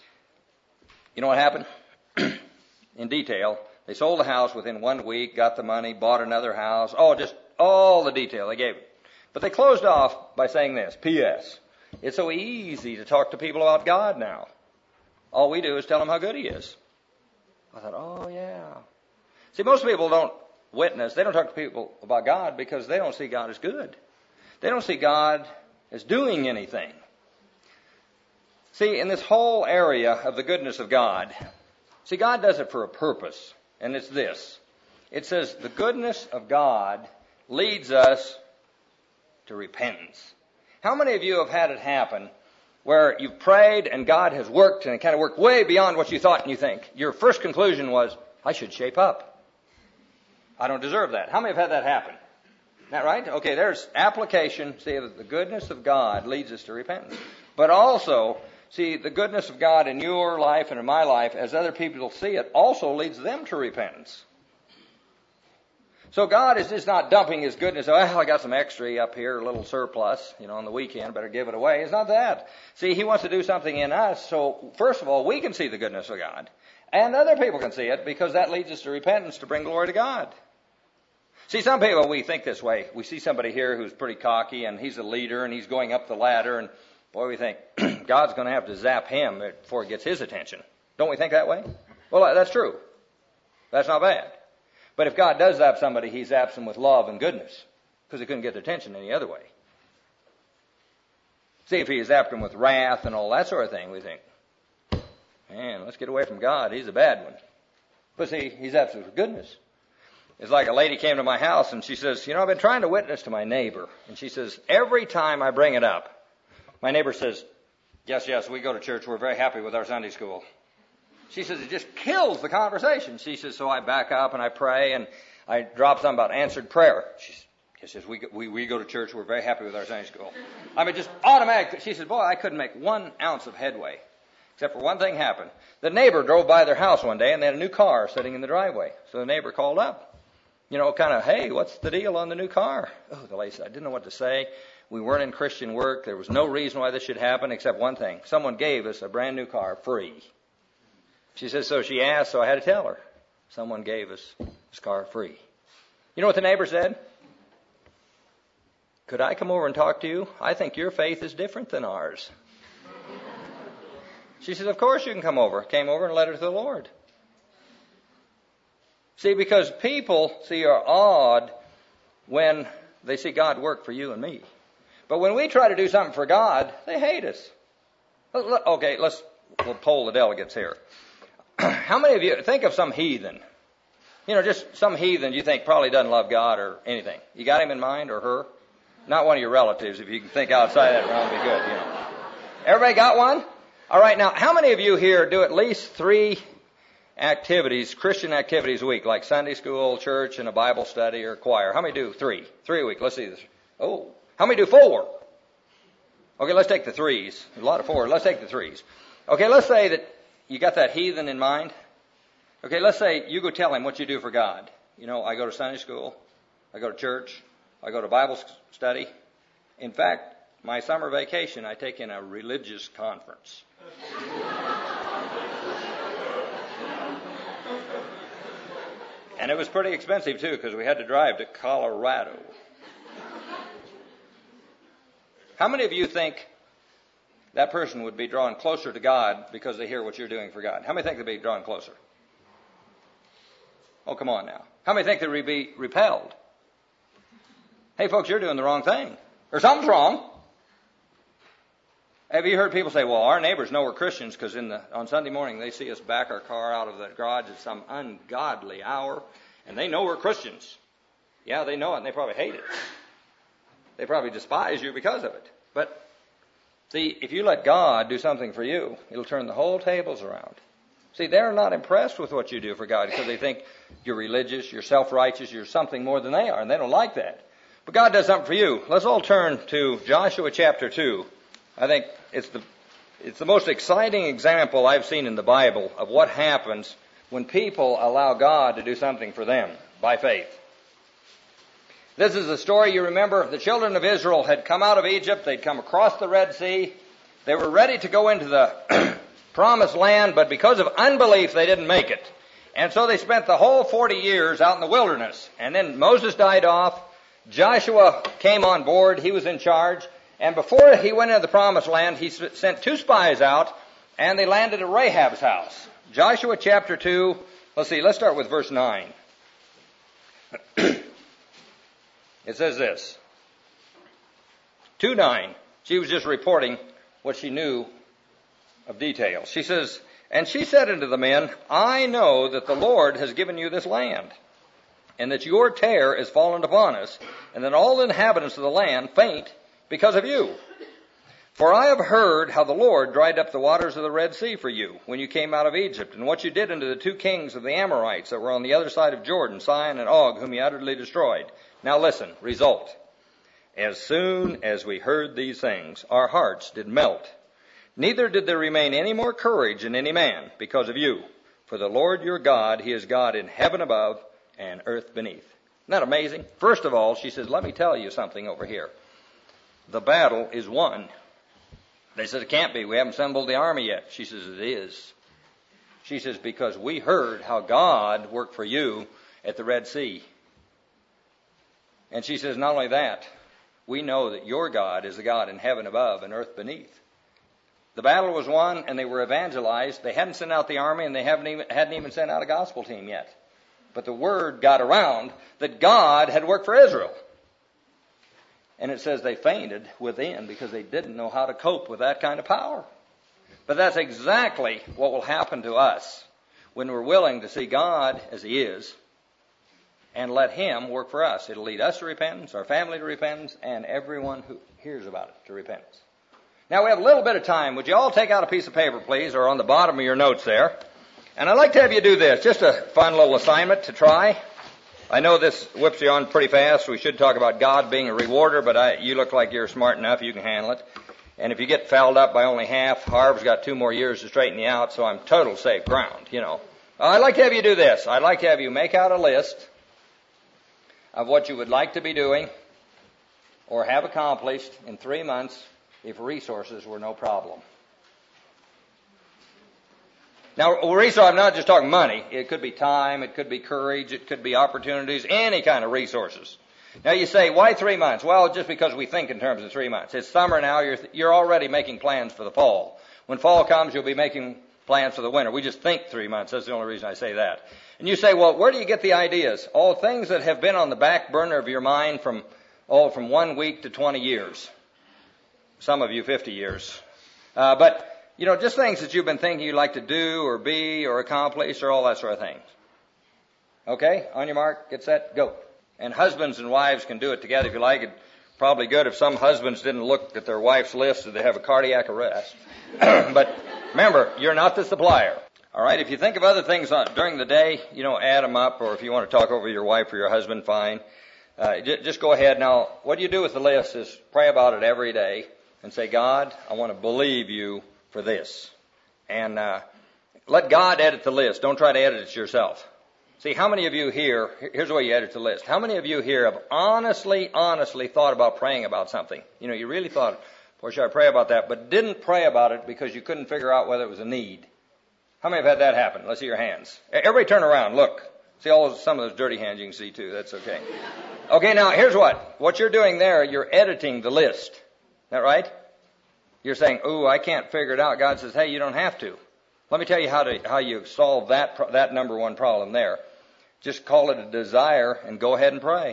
You know what happened? In detail, they sold the house within one week, got the money, bought another house. Oh, just all the detail they gave it. But they closed off by saying this, P S It's so easy to talk to people about God now. All we do is tell them how good He is. I thought, oh, yeah. See, most people don't witness. They don't talk to people about God because they don't see God as good. They don't see God as doing anything. See, in this whole area of the goodness of God, see, God does it for a purpose, and it's this. It says the goodness of God leads us to repentance. How many of you have had it happen where you've prayed and God has worked and it kind of worked way beyond what you thought and you think? Your first conclusion was, I should shape up. I don't deserve that. How many have had that happen? Isn't that right? Okay, there's application. See, the goodness of God leads us to repentance. But also, see, the goodness of God in your life and in my life, as other people see it, also leads them to repentance. So God is just not dumping His goodness. Oh, I got some extra up here, a little surplus, you know, on the weekend, better give it away. It's not that. See, He wants to do something in us. So, first of all, we can see the goodness of God. And other people can see it because that leads us to repentance to bring glory to God. See, some people, we think this way. We see somebody here who's pretty cocky and he's a leader and he's going up the ladder and boy, we think God's going to have to zap him before it gets his attention. Don't we think that way? Well, that's true. That's not bad. But if God does zap somebody, He zaps them with love and goodness because He couldn't get their attention any other way. See, if He zapped them with wrath and all that sort of thing, we think, man, let's get away from God. He's a bad one. But see, He zaps us with goodness. It's like a lady came to my house and she says, you know, I've been trying to witness to my neighbor. And she says, every time I bring it up, my neighbor says, yes, yes, we go to church. We're very happy with our Sunday school. She says, it just kills the conversation. She says, so I back up and I pray and I drop something about answered prayer. She, she says, we, we, we go to church. We're very happy with our Sunday school. I mean, just automatic. She says, boy, I couldn't make one ounce of headway. Except for one thing happened. The neighbor drove by their house one day and they had a new car sitting in the driveway. So the neighbor called up. You know, kind of, hey, what's the deal on the new car? Oh, the lady said, I didn't know what to say. We weren't in Christian work. There was no reason why this should happen except one thing. Someone gave us a brand new car free. She says, so she asked, so I had to tell her. Someone gave us this car free. You know what the neighbor said? Could I come over and talk to you? I think your faith is different than ours. She says, of course you can come over. Came over and led her to the Lord. See, because people, see, are awed when they see God work for you and me. But when we try to do something for God, they hate us. Okay, let's we'll poll the delegates here. How many of you, think of some heathen. You know, just some heathen you think probably doesn't love God or anything. You got him in mind or her? Not one of your relatives. If you can think outside that realm, it'd be good, you know. Everybody got one? All right, now, how many of you here do at least three activities, Christian activities a week, like Sunday school, church, and a Bible study or choir? How many do three? Three a week. Let's see this. Oh, how many do four? Okay, let's take the threes. There's a lot of four. Let's take the threes. Okay, let's say that you got that heathen in mind. Okay, let's say you go tell him what you do for God. You know, I go to Sunday school. I go to church. I go to Bible study. In fact, my summer vacation, I take in a religious conference. And it was pretty expensive, too, because we had to drive to Colorado. How many of you think that person would be drawn closer to God because they hear what you're doing for God? How many think they'd be drawn closer? Oh, come on now. How many think they'd be repelled? Hey, folks, you're doing the wrong thing. Or something's wrong. Have you heard people say, well, our neighbors know we're Christians because in the on Sunday morning they see us back our car out of the garage at some ungodly hour, and they know we're Christians. Yeah, they know it, and they probably hate it. They probably despise you because of it. But, see, if you let God do something for you, it'll turn the whole tables around. See, they're not impressed with what you do for God because they think you're religious, you're self-righteous, you're something more than they are, and they don't like that. But God does something for you. Let's all turn to Joshua chapter two. I think it's the it's the most exciting example I've seen in the Bible of what happens when people allow God to do something for them by faith. This is the story, you remember, the children of Israel had come out of Egypt. They'd come across the Red Sea. They were ready to go into the promised land, but because of unbelief, they didn't make it. And so they spent the whole forty years out in the wilderness. And then Moses died off. Joshua came on board. He was in charge. And before he went into the promised land, he sent two spies out, and they landed at Rahab's house. Joshua chapter two, let's see, let's start with verse nine. It says this, two nine, she was just reporting what she knew of details. She says, and she said unto the men, I know that the Lord has given you this land, and that your terror is fallen upon us, and that all the inhabitants of the land faint because of you. For I have heard how the Lord dried up the waters of the Red Sea for you when you came out of Egypt, and what you did unto the two kings of the Amorites that were on the other side of Jordan, Sihon and Og, whom you utterly destroyed. Now listen, result. As soon as we heard these things, our hearts did melt. Neither did there remain any more courage in any man because of you. For the Lord your God, he is God in heaven above and earth beneath. Isn't that amazing? First of all, she says, let me tell you something over here. The battle is won. They said, it can't be. We haven't assembled the army yet. She says, it is. She says, because we heard how God worked for you at the Red Sea. And she says, not only that, we know that your God is the God in heaven above and earth beneath. The battle was won, and they were evangelized. They hadn't sent out the army, and they haven't even, hadn't even sent out a gospel team yet. But the word got around that God had worked for Israel. And it says they fainted within because they didn't know how to cope with that kind of power. But that's exactly what will happen to us when we're willing to see God as he is and let him work for us. It'll lead us to repentance, our family to repentance, and everyone who hears about it to repentance. Now we have a little bit of time. Would you all take out a piece of paper, please, or on the bottom of your notes there? And I'd like to have you do this, just a fun little assignment to try. I know this whips you on pretty fast. We should talk about God being a rewarder, but I, you look like you're smart enough. You can handle it. And if you get fouled up by only half, Harv's got two more years to straighten you out, so I'm total safe ground, you know. I'd like to have you do this. I'd like to have you make out a list of what you would like to be doing or have accomplished in three months if resources were no problem. Now, resources, I'm not just talking money. It could be time, it could be courage, it could be opportunities, any kind of resources. Now you say, why three months? Well, just because we think in terms of three months. It's summer now, you're, you're already making plans for the fall. When fall comes, you'll be making plans for the winter. We just think three months. That's the only reason I say that. And you say, well, where do you get the ideas? All things that have been on the back burner of your mind from, oh, from one week to twenty years. Some of you fifty years. Uh, but, you know, just things that you've been thinking you'd like to do or be or accomplish or all that sort of thing. Okay? On your mark, get set, go. And husbands and wives can do it together if you like. It'd probably good if some husbands didn't look at their wife's list and they have a cardiac arrest. But remember, you're not the supplier. All right? If you think of other things on, during the day, you know, add them up. Or if you want to talk over your wife or your husband, fine. Uh, j- just go ahead. Now, what you do with the list is pray about it every day and say, God, I want to believe you for this. And uh, let God edit the list. Don't try to edit it yourself. See, how many of you here, here's the way you edit the list. How many of you here have honestly, honestly thought about praying about something? You know, you really thought, boy, should I pray about that? But didn't pray about it because you couldn't figure out whether it was a need. How many have had that happen? Let's see your hands. Everybody turn around. Look. See all those, some of those dirty hands you can see too. That's okay. Okay, now here's what. What you're doing there, you're editing the list. Is that right? You're saying, ooh, I can't figure it out. God says, hey, you don't have to. Let me tell you how to how you solve that that number one problem there. Just call it a desire and go ahead and pray.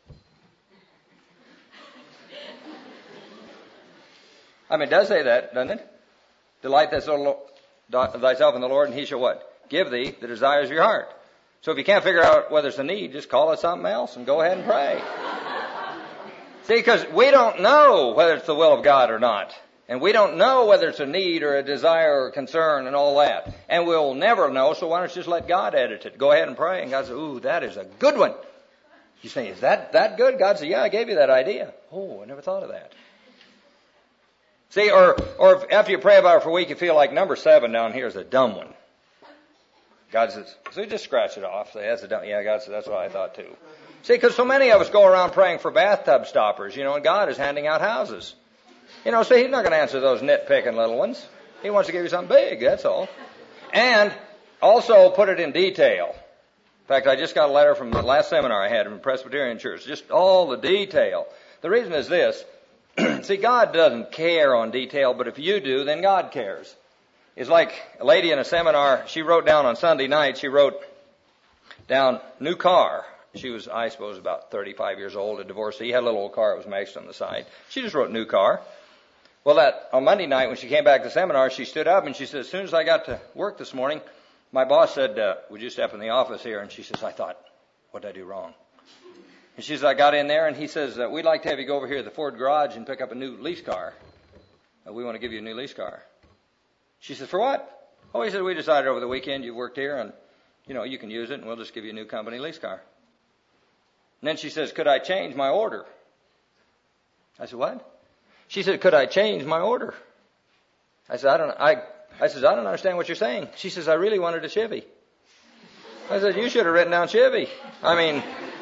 I mean, it does say that, doesn't it? Delight thyself in the Lord, and he shall what? Give thee the desires of your heart. So if you can't figure out whether it's a need, just call it something else and go ahead and pray. See, because we don't know whether it's the will of God or not. And we don't know whether it's a need or a desire or a concern and all that. And we'll never know, so why don't you just let God edit it? Go ahead and pray. And God says, ooh, that is a good one. You say, is that that good? God says, yeah, I gave you that idea. Oh, I never thought of that. See, or or if, after you pray about it for a week, you feel like number seven down here is a dumb one. God says, so you just scratch it off. Say, that's a dumb. Yeah, God says, that's what I thought too. See, because so many of us go around praying for bathtub stoppers, you know, and God is handing out houses. You know, see, he's not going to answer those nitpicking little ones. He wants to give you something big, that's all. And also put it in detail. In fact, I just got a letter from the last seminar I had in Presbyterian Church, just all the detail. The reason is this. See, God doesn't care on detail, but if you do, then God cares. It's like a lady in a seminar, she wrote down on Sunday night, she wrote down, new car. She was, I suppose, about thirty-five years old, a divorcee. He had a little old car that was maxed on the side. She just wrote new car. Well, that on Monday night when she came back to the seminar, she stood up and she said, as soon as I got to work this morning, my boss said, uh, would you step in the office here? And she says, I thought, what did I do wrong? And she says, I got in there, and he says, uh, we'd like to have you go over here to the Ford garage and pick up a new lease car. Uh, we want to give you a new lease car. She says, for what? Oh, he said, we decided over the weekend you worked here, and, you know, you can use it, and we'll just give you a new company lease car. And then she says, could I change my order? I said, what? She said, could I change my order? I said, I don't I I said, I don't understand what you're saying. She says, I really wanted a Chevy. I said, you should have written down Chevy. I mean,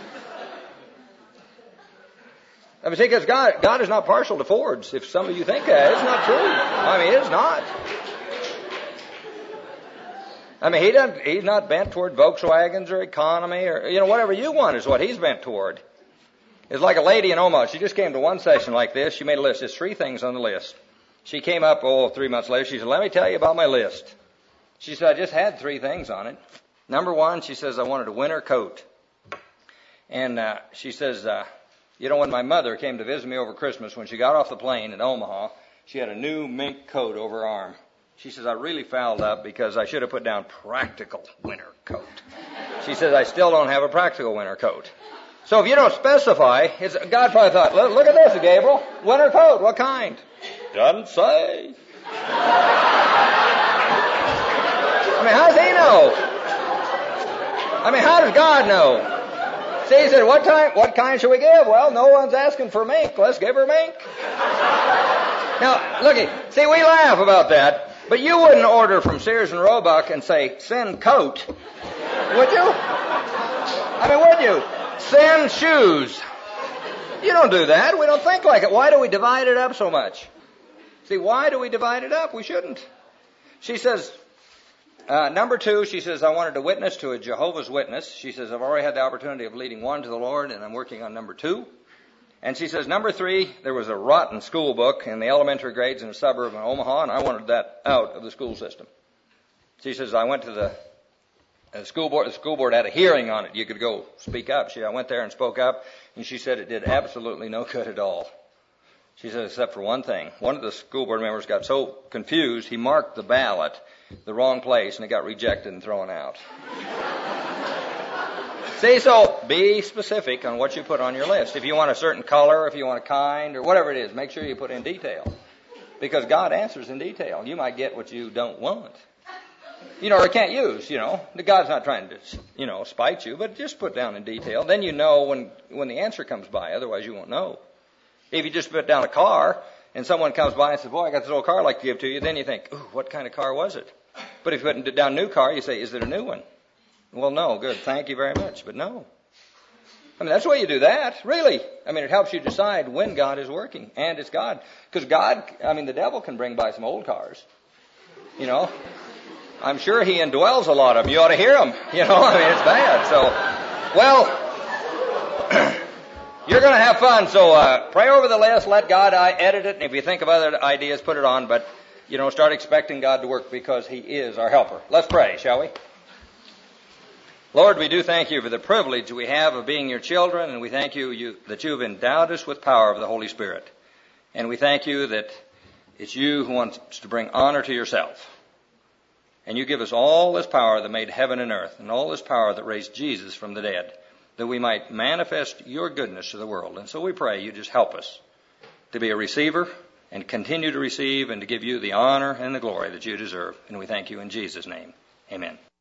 I mean, see, because God, God is not partial to Fords. If some of you think that, it's not true. I mean, it's not. I mean, he doesn't, he's not bent toward Volkswagens or economy or, you know, whatever you want is what he's bent toward. It's like a lady in Omaha. She just came to one session like this. She made a list. There's three things on the list. She came up, oh, three months later. She said, let me tell you about my list. She said, I just had three things on it. Number one, she says, I wanted a winter coat. And uh, she says, uh, you know, when my mother came to visit me over Christmas, when she got off the plane in Omaha, she had a new mink coat over her arm. She says, I really fouled up because I should have put down practical winter coat. She says, I still don't have a practical winter coat. So if you don't specify, it's, God probably thought, look, look at this, Gabriel. Winter coat, what kind? Doesn't say. I mean, how does he know? I mean, how does God know? See, he said, what time, what kind should we give? Well, no one's asking for mink. Let's give her mink. Now, looky, see, we laugh about that, but you wouldn't order from Sears and Roebuck and say, send coat, would you? I mean, would you? Send shoes. You don't do that. We don't think like it. Why do we divide it up so much? See, why do we divide it up? We shouldn't. She says, uh, number two, she says, I wanted to witness to a Jehovah's Witness. She says, I've already had the opportunity of leading one to the Lord, and I'm working on number two. And she says, number three, there was a rotten school book in the elementary grades in a suburb of Omaha, and I wanted that out of the school system. She says, I went to the The school board, the school board had a hearing on it. You could go speak up. She, I went there and spoke up, and she said it did absolutely no good at all. She said, except for one thing. One of the school board members got so confused, he marked the ballot the wrong place, and it got rejected and thrown out. See, so be specific on what you put on your list. If you want a certain color, if you want a kind, or whatever it is, make sure you put in detail. Because God answers in detail. You might get what you don't want. You know, or can't use, you know. The God's not trying to, you know, spite you, but just put down in detail. Then you know when, when the answer comes by. Otherwise, you won't know. If you just put down a car, and someone comes by and says, boy, I got this old car I'd like to give to you, then you think, ooh, what kind of car was it? But if you put down a new car, you say, is it a new one? Well, no, good, thank you very much, but no. I mean, that's the way you do that, really. I mean, it helps you decide when God is working, and it's God. Because God, I mean, the devil can bring by some old cars, you know. I'm sure he indwells a lot of them. You ought to hear them. You know, I mean, it's bad. So, well, you're going to have fun. So uh, pray over the list. Let God I edit it. And if you think of other ideas, put it on. But, you know, start expecting God to work because he is our helper. Let's pray, shall we? Lord, we do thank you for the privilege we have of being your children. And we thank you, you that you've endowed us with power of the Holy Spirit. And we thank you that it's you who wants to bring honor to yourself. And you give us all this power that made heaven and earth, and all this power that raised Jesus from the dead, that we might manifest your goodness to the world. And so we pray you just help us to be a receiver and continue to receive and to give you the honor and the glory that you deserve. And we thank you in Jesus' name. Amen.